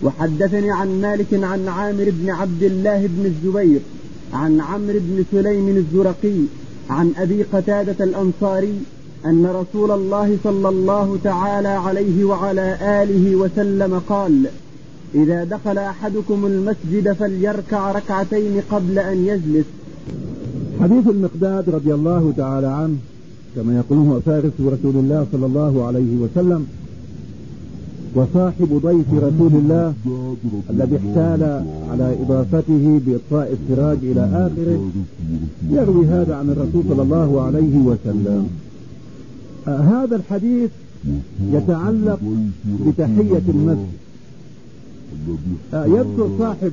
وحدثني عن مالك عن عامر بن عبد الله بن الزبير عن عمرو بن سليم الزرقي عن أبي قتادة الأنصاري أن رسول الله صلى الله تعالى عليه وعلى آله وسلم قال: إذا دخل أحدكم المسجد فليركع ركعتين قبل أن يجلس. حديث المقداد رضي الله تعالى عنه كما يقوله فارس رسول الله صلى الله عليه وسلم وصاحب ضيف رسول الله الذي احتال على إضافته بإطفاء السراج إلى آخره، يروي هذا عن الرسول صلى الله عليه وسلم. هذا الحديث يتعلق بتحية المسجد. يذكر صاحب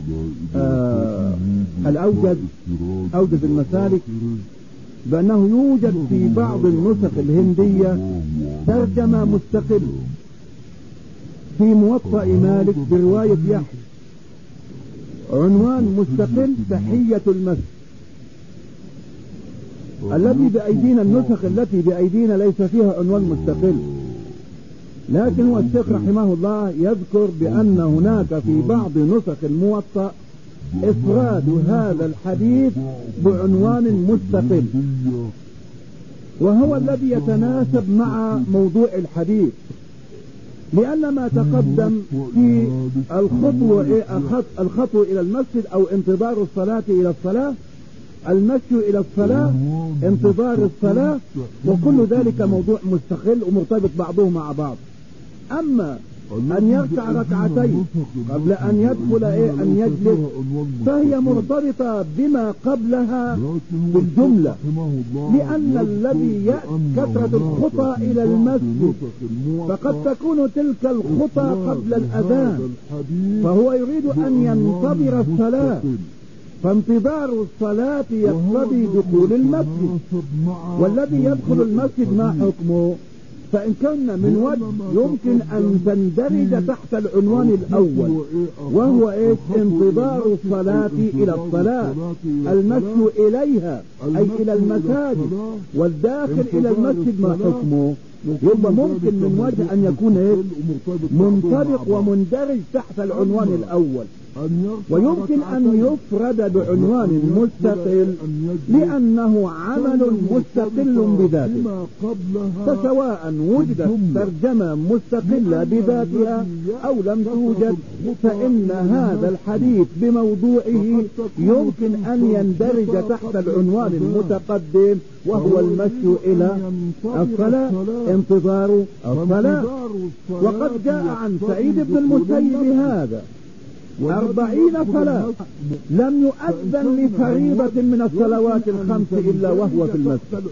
أوجد المسالك بأنه يوجد في بعض النسخ الهندية ترجمة مستقل في موطأ مالك برواية يحيى، عنوان مستقل تحية المسجد. الذي بأيدينا النسخ التي بأيدينا ليس فيها عنوان مستقل، لكن هو الشيخ رحمه الله يذكر بأن هناك في بعض نسخ الموطأ إفراد هذا الحديث بعنوان مستقل، وهو الذي يتناسب مع موضوع الحديث، لأن ما تقدم في الخطوة إلى المسجد أو انتظار الصلاة إلى الصلاة، المشي إلى الصلاة، انتظار الصلاة، وكل ذلك موضوع مستقل ومرتبط بعضه مع بعض. أما أن يركع ركعتين قبل أن يدخل أن يجلس فهي مرتبطة بما قبلها بالجملة، لأن الذي كثرة الخطى إلى المسجد فقد تكون تلك الخطى قبل الأذان، فهو يريد أن ينتظر الصلاة، فانتظار الصلاة يقتضي دخول المسجد. والذي يدخل المسجد ما حكمه؟ فإن كان من وجه يمكن أن تندرج تحت العنوان الأول، وهو انتظار الصلاة إلى الصلاة، المشي إليها أي إلى المساجد، والداخل إلى المسجد ما حكمه؟ يبقى ممكن من وجه أن يكون منطبق ومندرج تحت العنوان الأول، ويمكن أن يفرد بعنوان مستقل لأنه عمل مستقل بذاته. فسواء وجدت ترجمة مستقلة بذاتها أو لم توجد، فإن هذا الحديث بموضوعه يمكن أن يندرج تحت العنوان المتقدم، وهو المشي إلى الصلاة، انتظار الصلاة. وقد جاء عن سعيد بن المسيب هذا 40 صلاة لم يؤذن لفريضة من الصلوات الخمس إلا وهو في المسجد.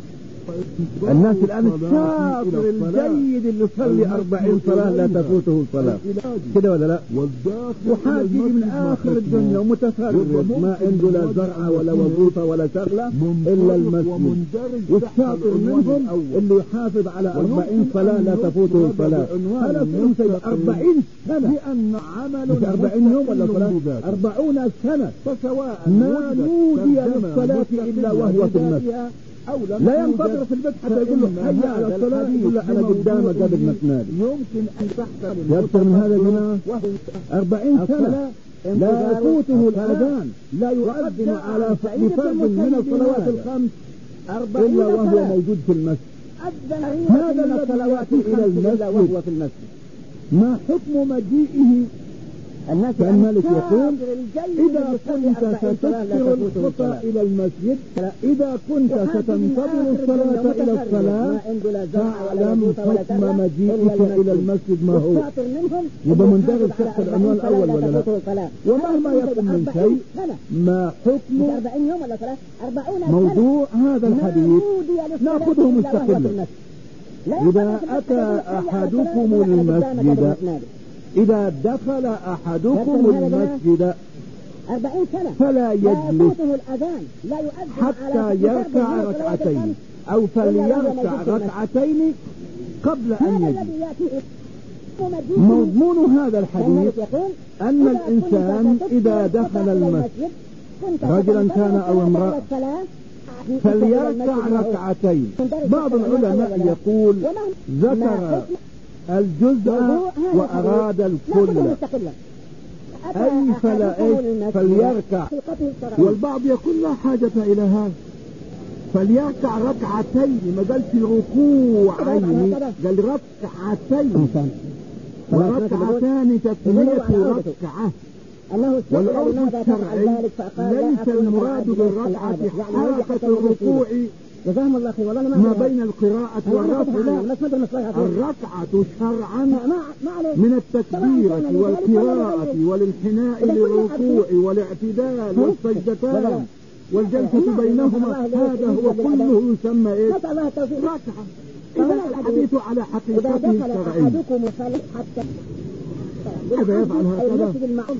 الناس الآن الشاطر الجيد اللي يصلي 40 صلاة لا تفوته الصلاة، كده ولا لا؟ وحاجي من آخر الدنيا ومتفرد ما عنده لا زرعة ولا وظيفة ولا شغلة إلا المسجد، والشاطر منهم اللي يحافظ على 40 صلاة لا تفوته الصلاة. هذا سنة 40 سنة، لأن عمل مش 40 يوم ولا صلاة 40 سنة، فسواء ما نودي للصلاة إلا وهو في المسجد، لا ينتظر في البيت حتى يقول له حي على الصلاة، يقول له أنا قدامك قبل ما تنادي. يمكن أن تحصل يكثر من هذا الجماعة 40 سنة لا يفوته الأذان، لا يؤذن على فرض من الصلوات الخمس إلا وهو موجود في المسجد. هذا الصلوات إلى المسجد وهو في المسجد ما حكم مجيئه؟ كان مالك يقول: إذا كنت ستسر الخطى إلى المسجد، إذا كنت ستنتظر الصلاة إلى الصلاة، فاعلم حكم مجيئك إلى المسجد ما هو. يبقى مندرج تحت العنوان الأول ولا لا؟ ومهما يكن من شيء ما حكم موضوع هذا الحديث نأخذه مستقلا. إذا أتى أحدكم المسجد، إذا دخل أحدكم المسجد فلا يجلس حتى يركع ركعتين، أو فليركع ركعتين قبل أن يجلس. مضمون هذا الحديث أن الإنسان إذا دخل المسجد، رجلا كان أو امرأة، فليركع ركعتين. بعض العلماء يقول ذكر الجزء وأراد الكل، أي فليركع. والبعض يقول لا حاجة إلى هذا، فليركع ركعتين، ما قالش ركوعين، قال ركعتين، وركعتان تسمية ركعة. والعرف الشرعي ليس المراد بالركعة حركة الركوع ما بين القراءة والرفع، لا، الركعة شرعا من التكبيرة والقراءة والانحناء للركوع والاعتدال والسجدتان والجلسة بينهما، هذا هو كله يسمى ايه؟ ركعة. إذا الحديث على حقيقته الشرعية. ماذا يفعل هكذا؟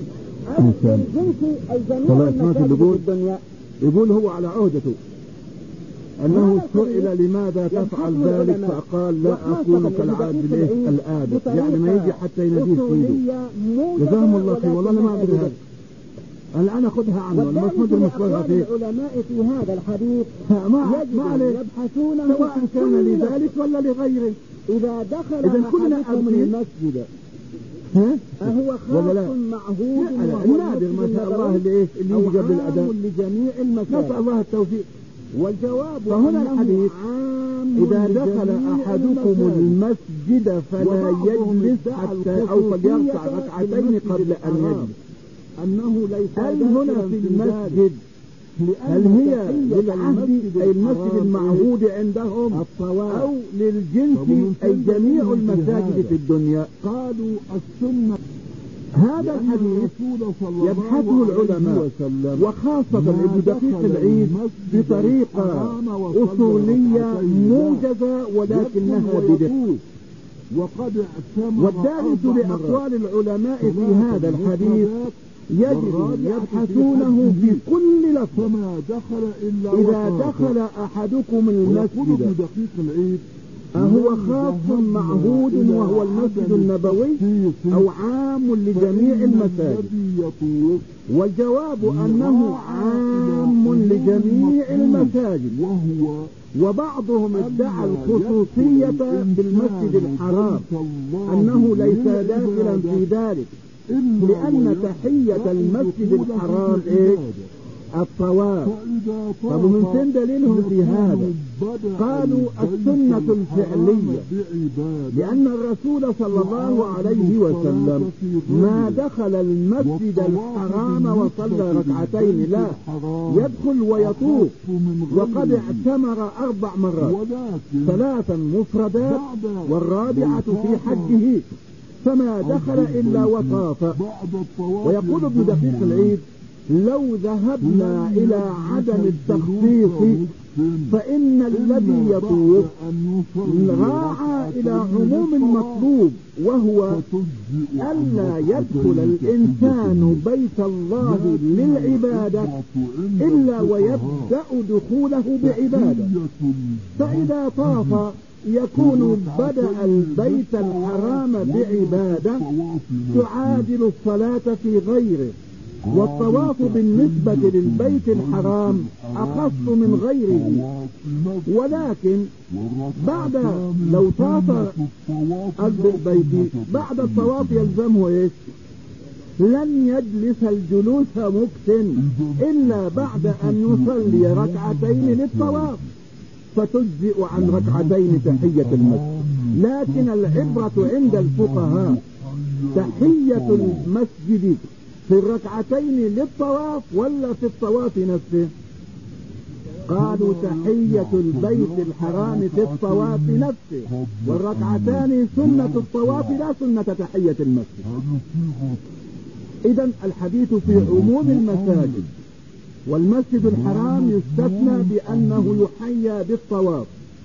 يقول هو على عهدته أنه سئل لماذا تفعل ذلك فقال لا أكون كالعادة الآدم، يعني ما يجي حتى يناديه سيده. جزاهم الله خير، والله ما أدري هذا، الآن أخذها عنه المسند المصبغة فيه. العلماء في هذا الحديث ما عليه سواء كان لذلك ولا لغيره. إذا دخل أحدكم المسجد أهو خاص معهود النادر ما شاء الله اللي يجي قبل الأذان لجميع المساجد، نسأل الله التوفيق. والجواب فهنا الحديث إذا دخل أحدكم المسجد فلا يجلس حتى أو فليركع ركعتين قبل أن يجلس. أنه ليس هل هنا في المسجد هل هي للعهد أي المسجد المعهود عندهم أو للجنس أي جميع المساجد في الدنيا؟ قالوا السنة. هذا الحديث يبحثه العلماء وخاصة ابن دقيق العيد بطريقة أصولية موجزة ولكنها بدقة. والدارس لأقوال العلماء في هذا الحديث يجري يبحثونه في كل لفظ. إذا دخل أحدكم المسجد أهو خاص معهود وهو المسجد النبوي أو عام لجميع المساجد؟ والجواب أنه عام لجميع المساجد، وبعضهم ادعى الخصوصية بالمسجد الحرام أنه ليس داخلا في ذلك، لأن تحية المسجد الحرام الطواف. طب من فين دليلهم في هذا؟ قالوا السنة الفعلية، لأن الرسول صلى الله عليه وسلم ما دخل المسجد الحرام وصلى ركعتين، لا، يدخل ويطوف، وقد اعتمر 4 مرات، 3 مفردات والرابعة في حجه، فما دخل إلا وطاف. ويقول ابن دقيق العيد لو ذهبنا إلى عدم التخصيص فإن الذي يطوف راعى إلى عموم المطلوب، وهو ألا يدخل الإنسان بيت الله للعبادة إلا ويبدأ دخوله بعبادة، فإذا طاف يكون بدأ البيت الحرام بعبادة تعادل الصلاة في غيره. والطواف بالنسبة للبيت الحرام أخص من غيره، ولكن بعد لو طاف البيت بعد الطواف يلزمه لن يجلس الجلوس مكث إلا بعد أن يصلي ركعتين للطواف، فتجزئ عن ركعتين تحية المسجد. لكن العبرة عند الفقهاء تحية المسجد في الركعتين للطواف ولا في الطواف نفسه؟ قالوا تحية البيت الحرام في الطواف نفسه، والركعتان سنة الطواف لا سنة تحية المسجد. إذن الحديث في عموم المساجد، والمسجد الحرام يستثنى بأنه يحيى بالطواف.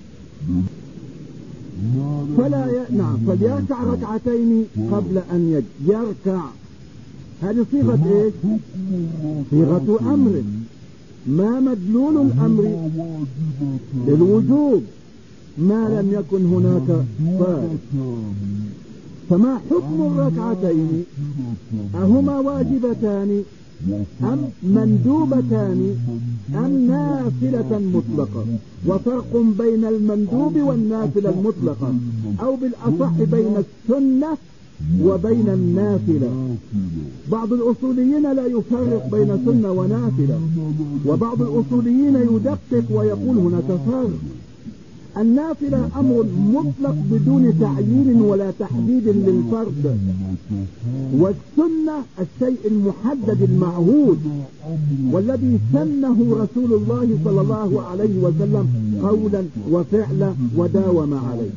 فليركع ركعتين قبل أن يركع. هذه صيغة صيغة أمر، ما مدلول الأمر للوجوب ما لم يكن هناك فارق. فما حكم الركعتين؟ أهما واجبتان أم مندوبتان أم نافلة مطلقة؟ وفرق بين المندوب والنافلة المطلقة، أو بالأصح بين السنة وبين النافلة. بعض الأصوليين لا يفرق بين سنة ونافلة، وبعض الأصوليين يدقق ويقول هناك فرق. النافلة أمر مطلق بدون تعيين ولا تحديد للفرد، والسنة الشيء المحدد المعهود والذي سنه رسول الله صلى الله عليه وسلم قولا وفعلا وداوم عليه.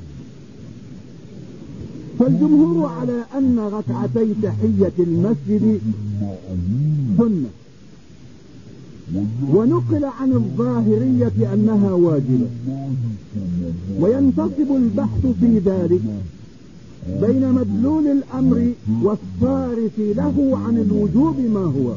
فالجمهور على أن ركعتي تحية المسجد سنة، ونقل عن الظاهرية أنها واجبة، وينتصب البحث في ذلك بين مدلول الأمر والصارف له عن الوجوب ما هو.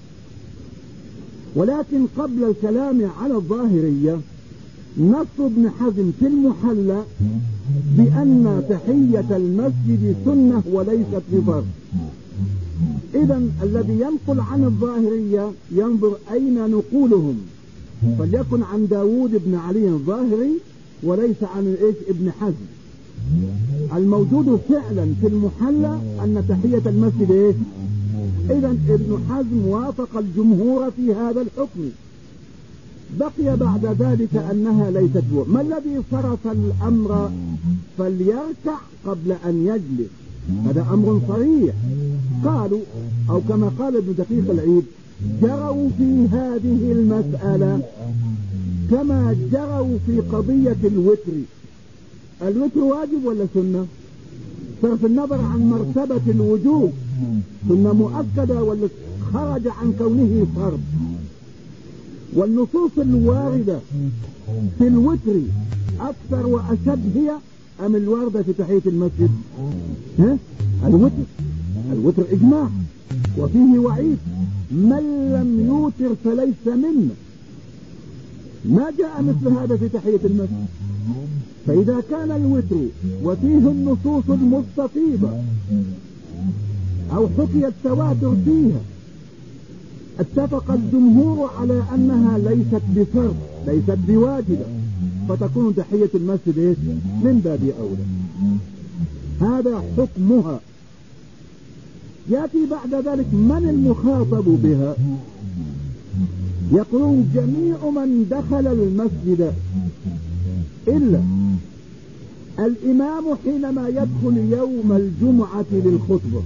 ولكن قبل الكلام على الظاهرية نص ابن حزم في المحلى بأن تحية المسجد سنة وليست بفرض. إذن الذي ينقل عن الظاهرية ينظر أين نقولهم، فليكن عن داود بن علي الظاهري وليس عن ابن حزم. الموجود فعلا في المحلى أن تحية المسجد إذن ابن حزم وافق الجمهور في هذا الحكم. بقي بعد ذلك أنها ليست بوجوب. ما الذي صرف الأمر فليركع قبل أن يجلس؟ هذا أمر صريح. قالوا أو كما قال ابن دقيق العيد جروا في هذه المسألة كما جروا في قضية الوتر. الوتر واجب ولا سنة؟ صرف النظر عن مرتبة الوجوب، سنة مؤكدة ولا خرج عن كونه فرض. والنصوص الواردة في الوتر أكثر وأشد هي أم الواردة في تحية المسجد؟ الوتر إجماع وفيه وعيد: من لم يوتر فليس منا. ما جاء مثل هذا في تحية المسجد. فإذا كان الوتر وفيه النصوص المستفيضة أو حكي التواتر فيها، اتفق الجمهور على أنها ليست بفرض ليست بواجبة، فتكون تحية المسجد من باب أولى. هذا حكمها. يأتي بعد ذلك من المخاطب بها؟ يقولون جميع من دخل المسجد إلا الإمام حينما يدخل يوم الجمعة للخطبة.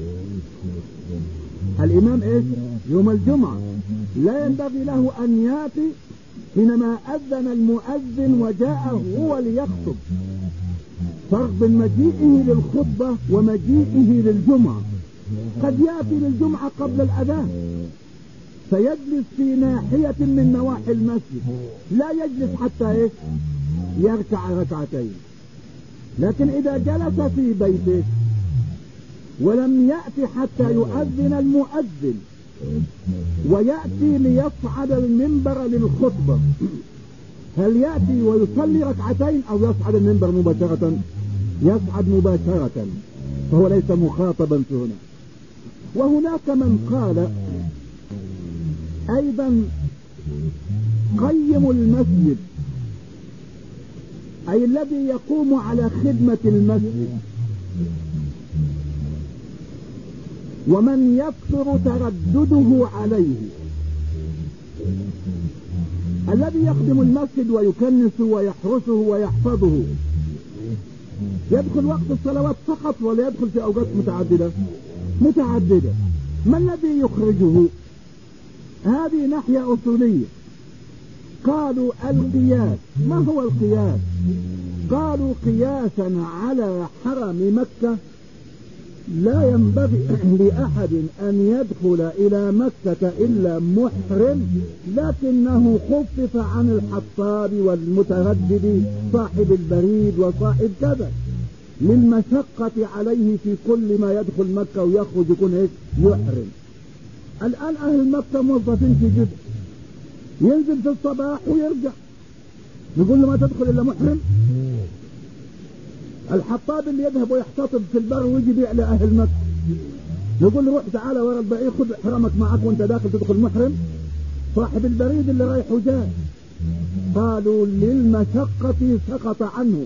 الإمام يوم الجمعة لا ينبغي له أن يأتي حينما أذن المؤذن وجاء هو ليخطب. فرق بين مجيئه للخطبة ومجيئه للجمعة. قد يأتي للجمعة قبل الأذان فيجلس في ناحية من نواحي المسجد، لا يجلس حتى يركع ركعتين. لكن إذا جلس في بيته ولم يأتي حتى يؤذن المؤذن ويأتي ليصعد المنبر للخطبة، هل يأتي ويصلي ركعتين أو يصعد المنبر مباشرة؟ يصعد مباشرة، فهو ليس مخاطبا هنا. وهناك من قال أيضا قيم المسجد، أي الذي يقوم على خدمة المسجد، ومن يكثر تردده عليه. الذي يخدم المسجد ويكنس ويحرسه ويحفظه يدخل وقت الصلوات فقط ولا يدخل في أوقات متعددة. ما الذي يخرجه؟ هذه ناحية أصولية. قالوا القياس. ما هو القياس؟ قالوا قياسا على حرم مكة لا ينبغي لأحد أن يدخل إلى مكة إلا محرم، لكنه خفف عن الحطاب والمتردد صاحب البريد وصاحب كذا للمشقة عليه في كل ما يدخل مكة ويخرج يكون يحرم. الآن أهل مكة موظفين في جدة، ينزل في الصباح ويرجع، نقول له ما تدخل إلا محرم؟ الحطاب اللي يذهب ويحتطب في البر ويجي يبيع لأهل مكة نقول له روح تعالى ورا البعير خذ حرمك معك وانت داخل تدخل محرم. صاحب البريد اللي رايح وجاي قالوا للمشقة سقط عنه.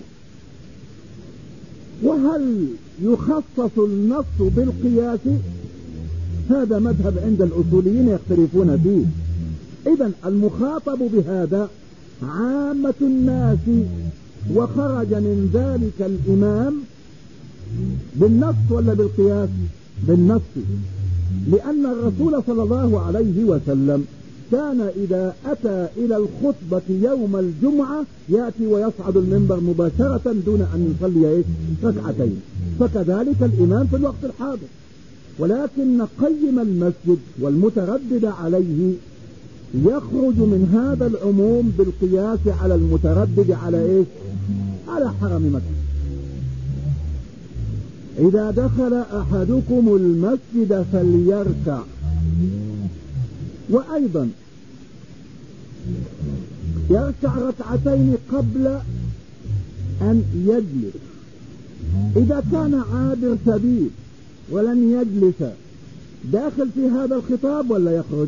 وهل يخصص النص بالقياس؟ هذا مذهب عند الأصوليين يختلفون فيه. إذن المخاطب بهذا عامة الناس، وخرج من ذلك الإمام بالنص ولا بالقياس؟ بالنص، لأن الرسول صلى الله عليه وسلم كان إذا أتى إلى الخطبة يوم الجمعة يأتي ويصعد المنبر مباشرة دون أن يصلي ركعتين، فكذلك الإمام في الوقت الحاضر. ولكن قيم المسجد والمتردد عليه يخرج من هذا العموم بالقياس على المتردد على على حرم مكة. إذا دخل أحدكم المسجد فليركع. وأيضا يركع ركعتين قبل أن يجلس. إذا كان عابر سبيل ولن يجلس داخل في هذا الخطاب ولا يخرج؟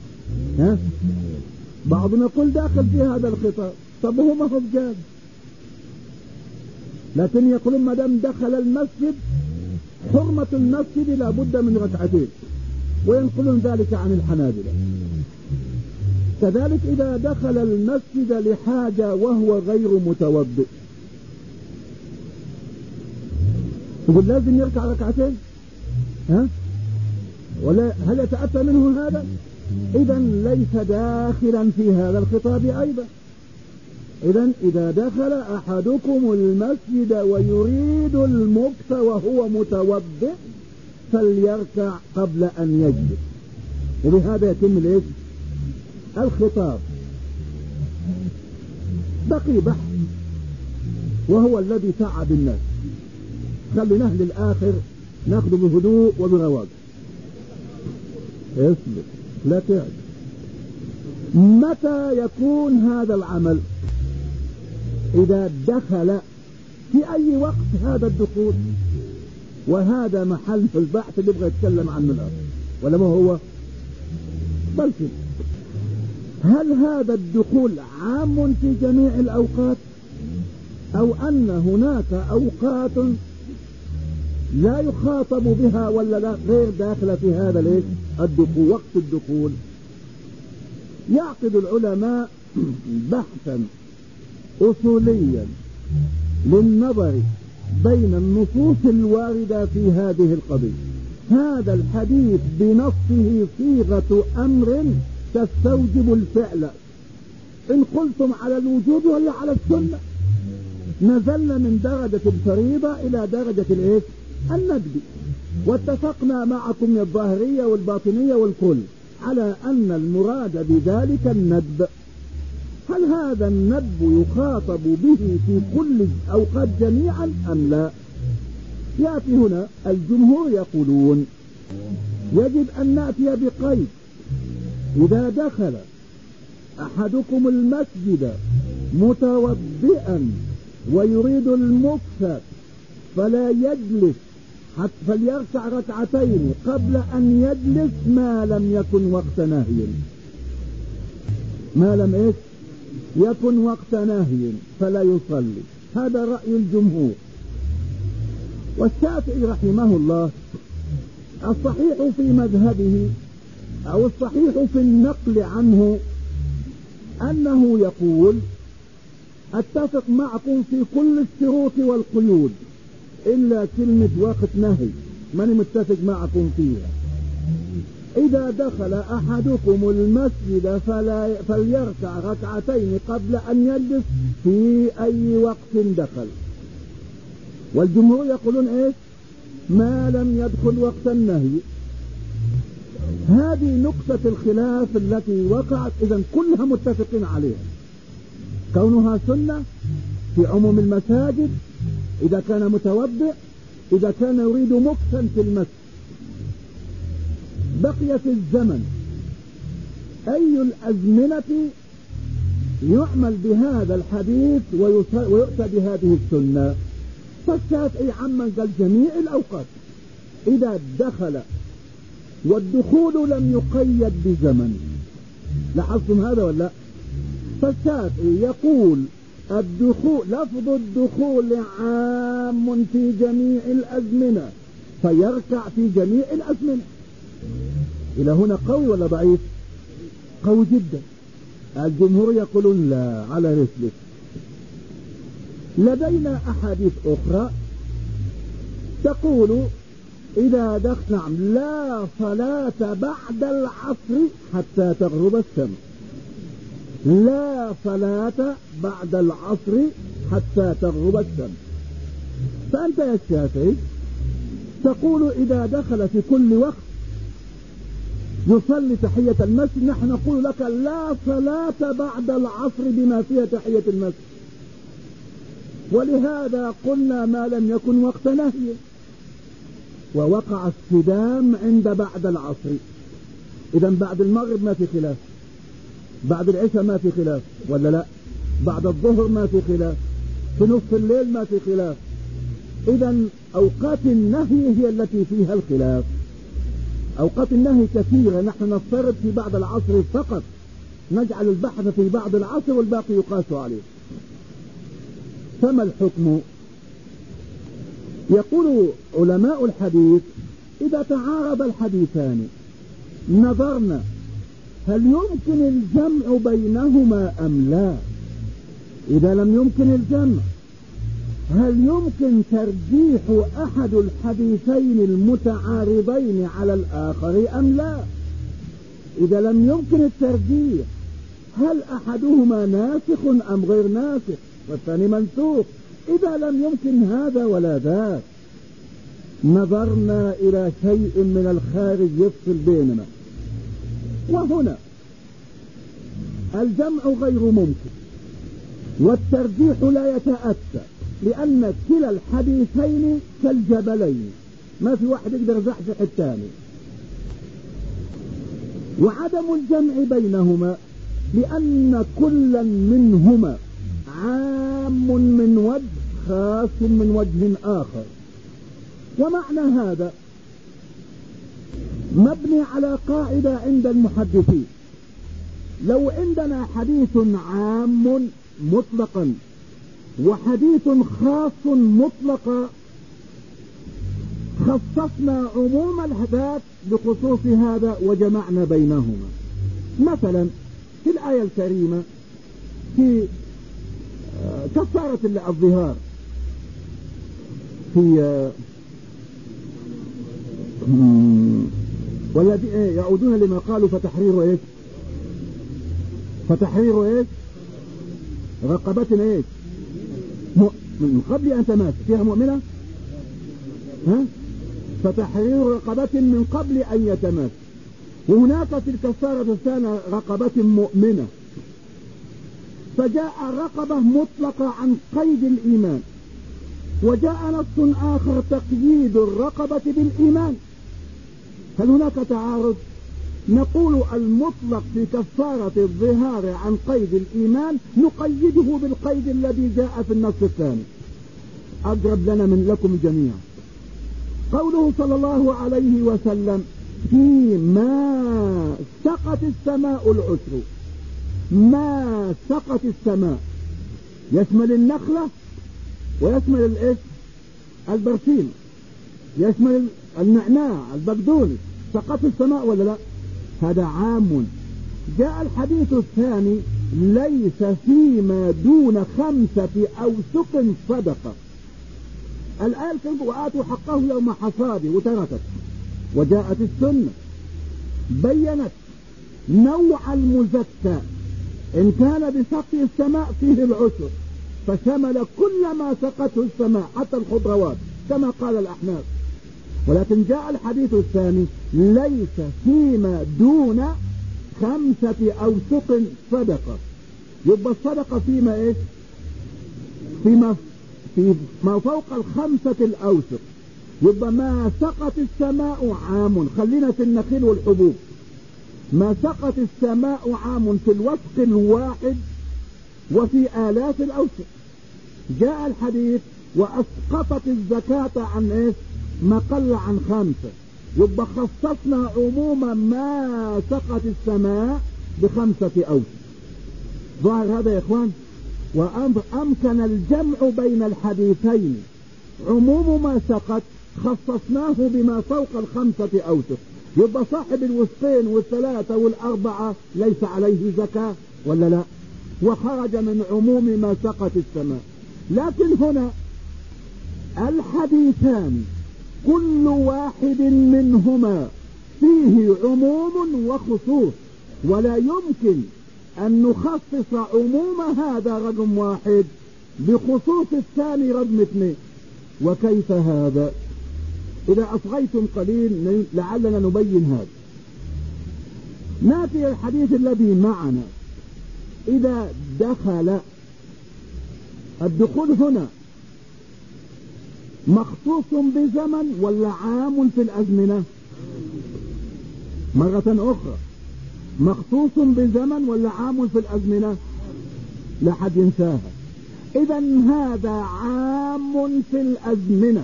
بعضنا يقول داخل في هذا الخطاب. طب هو ما هو بجاز، لكن يقولون ما دام دخل المسجد حرمة المسجد لا بد من ركعتين، وينقلون ذلك عن الحنابلة. كذلك إذا دخل المسجد لحاجة وهو غير متوضئ يقول لازم يركع ركعتين، ولا هل يتأتى منه هذا؟ إذن ليس داخلا في هذا الخطاب أيضا. إذن إذا دخل أحدكم المسجد ويريد المكث وهو متوضئ فليركع قبل أن يجلس، وبهذا يتم الخطاب. بقي بحث وهو الذي تعب الناس، خليناه للآخر ناخذ بهدوء وبرواق. اصبر لا تعب. متى يكون هذا العمل؟ إذا دخل في أي وقت هذا الدخول، وهذا محل البحث اللي يبغى يتكلم عنه الآن، ولا ما هو؟ بل هل هذا الدخول عام في جميع الأوقات، أو أن هناك أوقات لا يخاطب بها ولا لا غير داخل في هذا الدخول وقت الدخول؟ يعقد العلماء بحثا أصوليا للنظر بين النصوص الواردة في هذه القضية. هذا الحديث بنصه صيغة أمر تستوجب الفعل، إن قلتم على الوجوب ولا على السنة. نزلنا من درجة الفريضة إلى درجة الندب، واتفقنا معكم يا الظاهرية والباطنية والكل على أن المراد بذلك الندب. هل هذا الندب يخاطب به في كل الأوقات جميعا أم لا؟ يأتي هنا الجمهور يقولون يجب أن نأتي بقيد. إذا دخل أحدكم المسجد متوضئا ويريد المكث فلا يجلس حتى فليركع ركعتين قبل أن يجلس ما لم يكن وقت نهي. ما لم يكن وقت نهي فلا يصلي. هذا رأي الجمهور. والشافعي رحمه الله الصحيح في مذهبه أو الصحيح في النقل عنه أنه يقول اتفق معكم في كل الشروط والقيود إلا كلمة وقت نهي من متفق معكم فيها. إذا دخل أحدكم المسجد فليركع ركعتين قبل أن يجلس في أي وقت دخل. والجمهور يقولون ما لم يدخل وقت النهي. هذه نقطة الخلاف التي وقعت، إذن كلها متفقين عليها، كونها سنة في عموم المساجد إذا كان متوضئ، إذا كان يريد مكثا في المسجد. بقي في الزمن أي الأزمنة يعمل بهذا الحديث ويؤتى بهذه السنة؟ فالشافعي عمن قال جميع الأوقات. إذا دخل والدخول لم يقيد بزمن. لاحظتم هذا ولا لا؟ فالشافعي يقول الدخول، لفظ الدخول عام في جميع الأزمنة فيركع في جميع الأزمنة. إلى هنا قوي ولا ضعيف؟ قوي جدا. الجمهور يقولون لا، على رسلك. لدينا أحاديث أخرى تقول إذا دخل، نعم، لا صلاة بعد العصر حتى تغرب الشمس. لا صلاة بعد العصر حتى تغرب الشمس. فأنت يا الشافعي تقول إذا دخل في كل وقت يصلي تحية المسجد، نحن نقول لك لا صلاة بعد العصر بما فيها تحية المسجد. ولهذا قلنا ما لم يكن وقت نهي، ووقع الصدام عند بعد العصر. إذا بعد المغرب ما في خلاف، بعد العشاء ما في خلاف ولا لا، بعد الظهر ما في خلاف، في نصف الليل ما في خلاف. إذا أوقات النهي هي التي فيها الخلاف. أوقات النهي كثيرة، نحن نفترض في بعد العصر فقط، نجعل البحث في بعد العصر والباقي يقاس عليه. فما الحكم؟ يقول علماء الحديث إذا تعارض الحديثان نظرنا هل يمكن الجمع بينهما أم لا. إذا لم يمكن الجمع هل يمكن ترجيح أحد الحديثين المتعارضين على الآخر أم لا. إذا لم يمكن الترجيح هل أحدهما ناسخ أم غير ناسخ والثاني منسوخ. إذا لم يمكن هذا ولا ذاك نظرنا إلى شيء من الخارج يفصل بيننا، وهنا الجمع غير ممكن والترجيح لا يتأتى، لأن كلا الحديثين كالجبلين ما في واحد يقدر يزحزح الثاني. وعدم الجمع بينهما لأن كلا منهما عام من وجه خاص من وجه آخر. ومعنى هذا مبني على قاعدة عند المحدثين: لو عندنا حديث عام مطلقا وحديث خاص مطلقا خصصنا عموم الحدث بخصوص هذا وجمعنا بينهما. مثلا في الآية الكريمة في كفارة الظهار في والذي يعودون لما قالوا فتحرير ايش؟ فتحرير ايش؟ رقبة ايش؟ من قبل ان تماس فيها مؤمنة، ها؟ فتحرير رقبة من قبل ان يتماس. وهناك في الكفارة الثانية رقبة مؤمنة، فجاء الرقبة مطلقة عن قيد الإيمان، وجاء نص آخر تقييد الرقبة بالإيمان. هل هناك تعارض؟ نقول المطلق في كفارة الظهار عن قيد الإيمان نقيده بالقيد الذي جاء في النص الثاني. أقرب لنا من لكم جميعا قوله صلى الله عليه وسلم: فيما سقت السماء العشر. ما سقت السماء يشمل النخلة ويشمل الايش؟ البرسيم، يشمل النعناع، البقدونس. سقط السماء ولا لا؟ هذا عام. جاء الحديث الثاني: ليس فيما دون 5 أوسق صدقة. الآية الكريمة: وآتوا حقه يوم حصاده، وتركت. وجاءت السنة بينت نوع المزكى، إن كان بسقي السماء فيه العشر، فشمل كل ما سقته السماء حتى الخضروات كما قال الأحناف. ولكن جاء الحديث الثاني: ليس فيما دون 5 أوسق صدقة. يبقى الصدقة فيما ايش؟ فيما فوق 5 الأوسق. يبقى ما سقت السماء عام. خلينا في النخيل والحبوب. ما سقت السماء عام في الوسق الواحد وفي آلاف الأوسق. جاء الحديث: وأسقطت الزكاة عن ايش؟ ما قل عن 5. يبقى خصصنا عموما ما سقط السماء ب5 أوسط. ظاهر هذا يا إخوان؟ وأمكن الجمع بين الحديثين. عموم ما سقط خصصناه بما فوق 5 أوسط، يبقى صاحب الوسطين والثلاثة والأربعة ليس عليه زكاة ولا لا؟ وخرج من عموم ما سقط السماء. لكن هنا الحديثان كل واحد منهما فيه عموم وخصوص، ولا يمكن أن نخصص عموم هذا رقم 1 بخصوص الثاني رقم 2. وكيف هذا؟ إذا أصغيتم قليل لعلنا نبين هذا. ناتي الحديث الذي معنا. إذا دخل، الدخول هنا مخصوص بزمن ولا عام في الأزمنة؟ مرة أخرى، مخصوص بزمن ولا عام في الأزمنة؟ لا حد ينساها. إذا هذا عام في الأزمنة.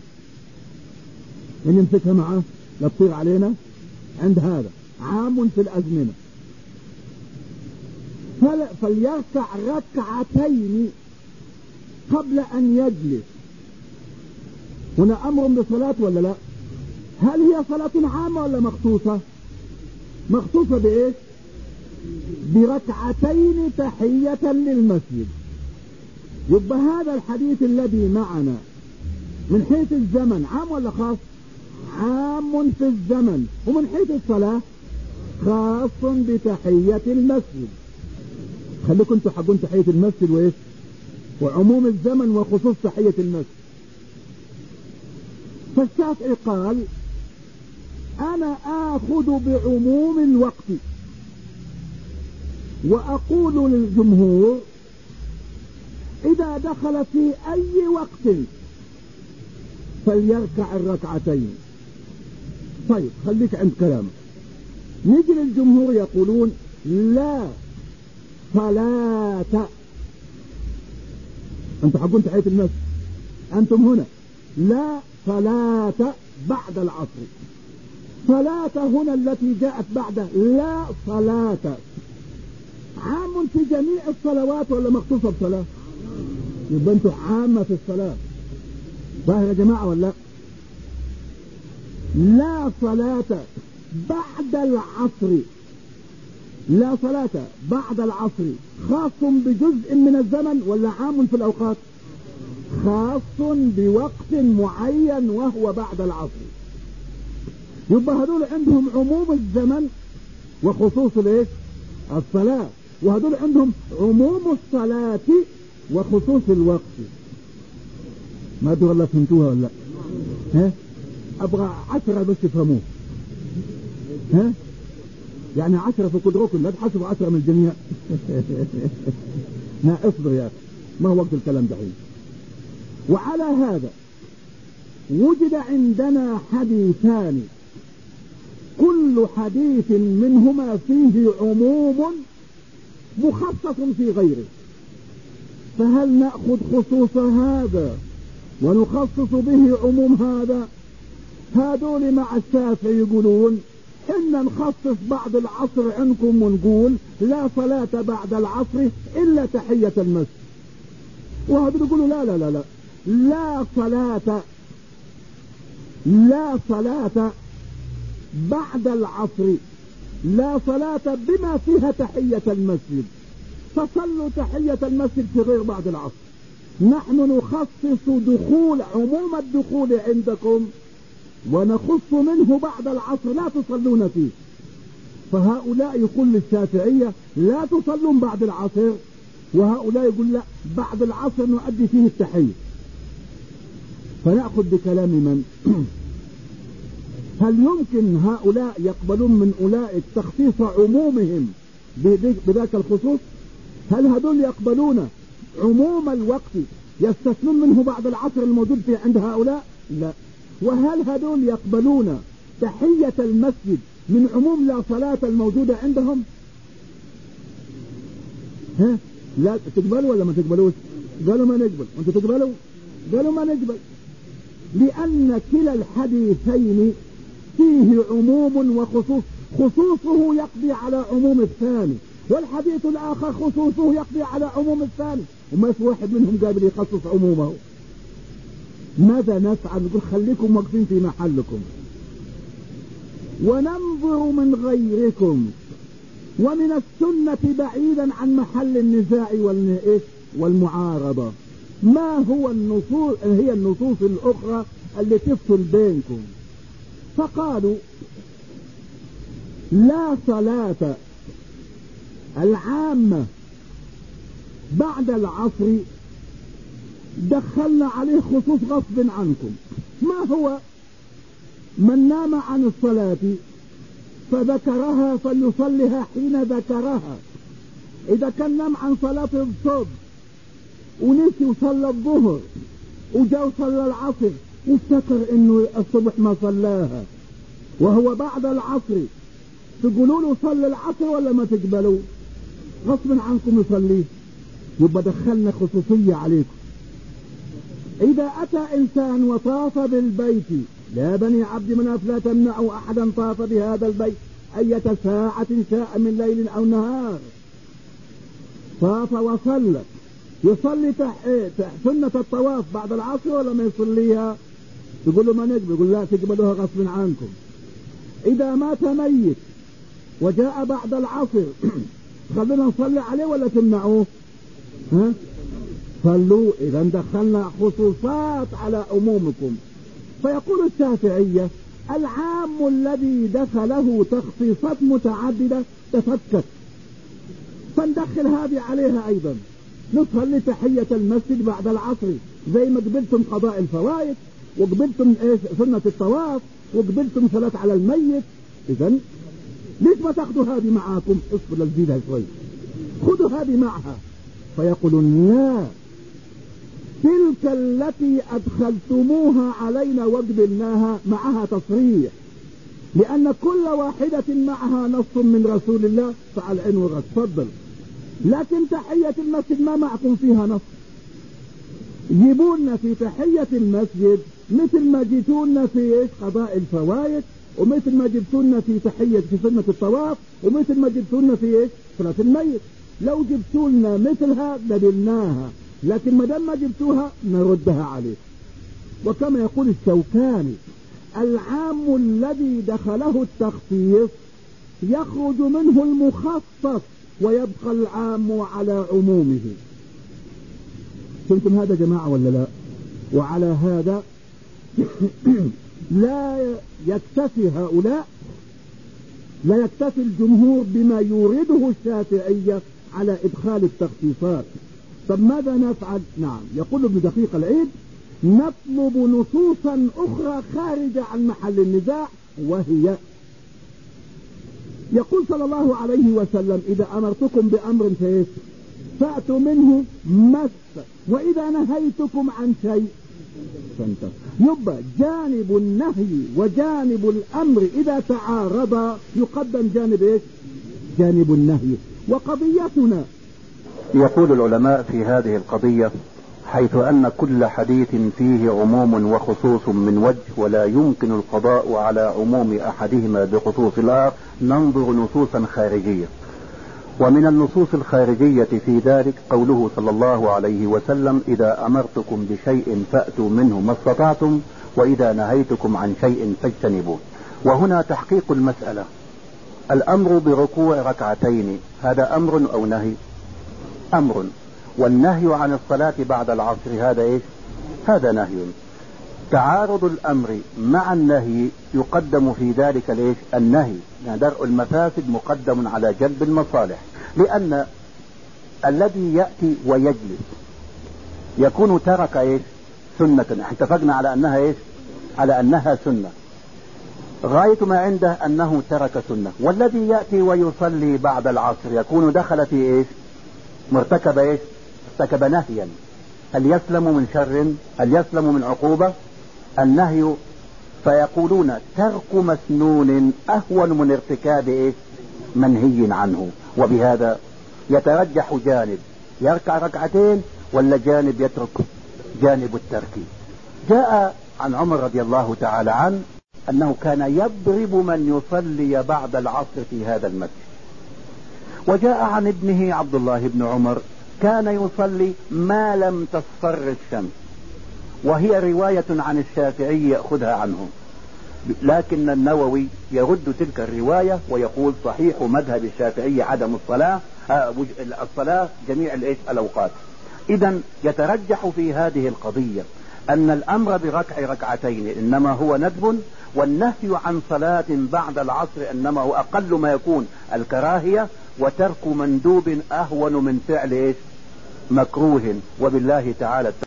من يمسكها معه لا تطير علينا. عند هذا عام في الأزمنة. فليركع ركعتين قبل أن يجلس. هنا أمر بصلاة ولا لا؟ هل هي صلاة عامة ولا مخصوصة؟ مخصوصة بإيش؟ بركعتين تحية للمسجد. يبقى هذا الحديث الذي معنا من حيث الزمن عام ولا خاص؟ عام في الزمن. ومن حيث الصلاة خاص بتحية المسجد. خليكم انتوا حقون تحية المسجد وايش؟ وعموم الزمن وخصوص تحية المسجد. فالشافعي قال انا اخذ بعموم الوقت، واقول للجمهور اذا دخل في اي وقت فليركع الركعتين. طيب خليك عند كلامك. نيجي للجمهور يقولون لا صلاة. انتم حقون تحية المسجد، انتم هنا لا صلاة بعد العصر. صلاة هنا التي جاءت بعد لا صلاة عام في جميع الصلوات ولا مخصوصة بصلاة؟ يبقى انتم عامة في الصلاة. ظاهر يا جماعة ولا لا صلاة بعد العصر. لا صلاة بعد العصر خاص بجزء من الزمن ولا عام في الأوقات؟ خاص بوقت معين وهو بعد العصر. يبقى هذول عندهم عموم الزمن وخصوص الايش؟ الصلاة. وهذول عندهم عموم الصلاة وخصوص الوقت. ما ادري والله فهمتوها ولا لا؟ ها؟ ابغى 10 بس يفهموه. ها؟ يعني 10 في قدركم، لا تحسبوا 10 من الجميع. لا اصبر يا اخي، ما هو وقت الكلام دحين. وعلى هذا وجد عندنا حديثان كل حديث منهما فيه عموم مخصص في غيره. فهل نأخذ خصوص هذا ونخصص به عموم هذا؟ هذول مع الشافعي يقولون إن نخصص بعد العصر عندكم ونقول لا صلاة بعد العصر إلا تحية المسجد. وهذول يقولوا لا لا لا لا لا صلاة بعد العصر، لا صلاة بما فيها تحية المسجد. فصلوا تحية المسجد في غير بعد العصر. نحن نخصص دخول عموم الدخول عندكم ونخص منه بعد العصر لا تصلون فيه. فهؤلاء يقول للشافعية لا تصلون بعد العصر، وهؤلاء يقول لا بعد العصر نؤدي فيه التحية. فنأخذ بكلام من؟ هل يمكن هؤلاء يقبلون من أولئك تخصيص عمومهم بذاك الخصوص؟ هل هذول يقبلون عموم الوقت يستثنون منه بعد العصر الموجود في عند هؤلاء؟ لا. وهل هذول يقبلون تحية المسجد من عموم لا صلاة الموجودة عندهم؟ ها؟ لا تقبلوا ولا ما تقبلوش؟ قالوا ما نقبل. وانتوا تقبلوا؟ قالوا ما نقبل. لأن كلا الحديثين فيه عموم وخصوص، خصوصه يقضي على عموم الثاني، والحديث الآخر خصوصه يقضي على عموم الثاني، وما في واحد منهم قابل يخصص عمومه. ماذا نفعل؟ نقول خليكم واقفين في محلكم وننظر من غيركم ومن السنة بعيدا عن محل النزاع والمعارضة. ما هو النصوص؟ هي النصوص الأخرى اللي تفصل بينكم. فقالوا لا صلاة العامة بعد العصر دخلنا عليه خصوص غصب عنكم. ما هو؟ من نام عن الصلاة فذكرها فليصلها حين ذكرها. إذا كان نام عن صلاة الصبح ونسي وصلى الظهر وجاء وصلى العصر وافتكر انه الصبح ما صلاها وهو بعد العصر، تقولوا له صلي العصر ولا ما تقبلوا؟ غصب عنكم يصليه. يبقى دخلنا خصوصية عليكم. إذا أتى إنسان وطاف بالبيت، لا بني عبد مناف لا تمنعوا أحدا طاف بهذا البيت أية ساعة شاء من ليل أو نهار، طاف وصلى، يصلي سنة الطواف بعد العصر ولا ما يصليها؟ تقول له ما نقبل. يقول لا تقبلوها غصب عنكم. إذا مات ميت وجاء بعد العصر خلونا نصلي عليه ولا تمنعوه؟ صلوا. إذا دخلنا خصوصات على عمومكم. فيقول الشافعية العام الذي دخله تخصيصات متعددة تفكك، فندخل هذه عليها أيضا. نصلي تحية المسجد بعد العصر زي ما قبلتم قضاء الفوائد وقبلتم سنة الطواف وقبلتم صلاة على الميت. إذا ليش ما تاخذوا هذه معاكم؟ اصبر لزيدها شوي، خذوا هذه معها. فيقولون لا، تلك التي أدخلتموها علينا وقبلناها معها تصريح، لأن كل واحدة معها نص من رسول الله فعلى العين والرأس. تفضل. لكن تحية المسجد ما معكم فيها نص. جيبونا في تحية المسجد مثل ما جيتونا في قضاء الفوائد، ومثل ما جبتونا في تحية في سنة الطواف، ومثل ما جبتونا في صلاة الميت. لو جبتونا مثلها قبلناها، لكن ما دام ما جبتوها نردها عليه. وكما يقول الشوكاني العام الذي دخله التخصيص يخرج منه المخصص ويبقى العام على عمومه. فهمتم هذا جماعة ولا لا؟ وعلى هذا لا يكتفي هؤلاء، لا يكتفي الجمهور بما يورده الشافعية على إدخال التخصيصات. طب ماذا نفعل؟ نعم، يقول ابن دقيق العيد نطلب نصوصا أخرى خارجة عن محل النزاع، وهي يقول صلى الله عليه وسلم إذا أمرتكم بأمر فأتوا منه ما، وإذا نهيتكم عن شيء فانتهوا. يبقى جانب النهي وجانب الأمر إذا تعارضا يقدم جانب جانب النهي. وقضيتنا يقول العلماء في هذه القضية حيث أن كل حديث فيه عموم وخصوص من وجه ولا يمكن القضاء على عموم أحدهما بخصوص الآخر، ننظر نصوصا خارجية. ومن النصوص الخارجية في ذلك قوله صلى الله عليه وسلم إذا أمرتكم بشيء فأتوا منه ما استطعتم وإذا نهيتكم عن شيء فاجتنبوه. وهنا تحقيق المسألة. الأمر بركوع ركعتين هذا أمر أو نهي؟ أمر. والنهي عن الصلاة بعد العصر هذا هذا نهي. تعارض الأمر مع النهي يقدم في ذلك النهي، يعني درء المفاسد مقدم على جلب المصالح، لأن الذي يأتي ويجلس يكون ترك سنة اتفقنا على أنها على أنها سنة، غاية ما عنده أنه ترك سنة. والذي يأتي ويصلي بعد العصر يكون دخل في ارتكب نهيا. هل يسلم من شر؟ هل يسلم من عقوبة؟ النهي. فيقولون ترك مسنون أهون من ارتكاب منهي عنه. وبهذا يترجح جانب يركع ركعتين ولا جانب يترك جانب الترك. جاء عن عمر رضي الله تعالى عنه أنه كان يضرب من يصلي بعد العصر في هذا المسجد. وجاء عن ابنه عبد الله بن عمر كان يصلي ما لم تصفر الشمس، وهي رواية عن الشافعي يأخذها عنه، لكن النووي يرد تلك الرواية ويقول صحيح مذهب الشافعي عدم الصلاة جميع الأوقات. إذن يترجح في هذه القضية أن الأمر بركع ركعتين إنما هو ندب، والنهي عن صلاة بعد العصر إنما هو أقل ما يكون الكراهية، وترك مندوب أهون من فعل مكروه. وبالله تعالى